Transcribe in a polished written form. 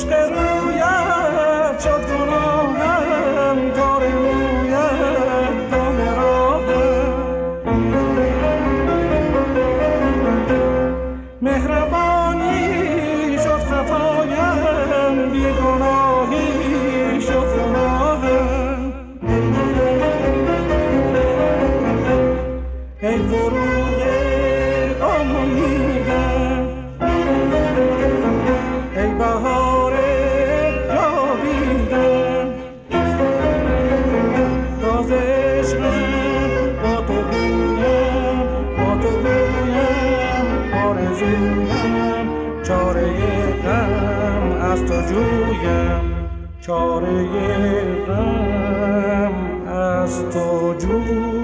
عشق رویت شد گناهم، کار رویت دام راهم. مهربانی شد خطایم، بیگناهی شد گناهم. ای فروغ امیدم، ای بهار جاویدم، راز عشقم با تو گویم، با تو گویم آرزویم، چاره غم از تو جویم، چاره غم از تو جویم.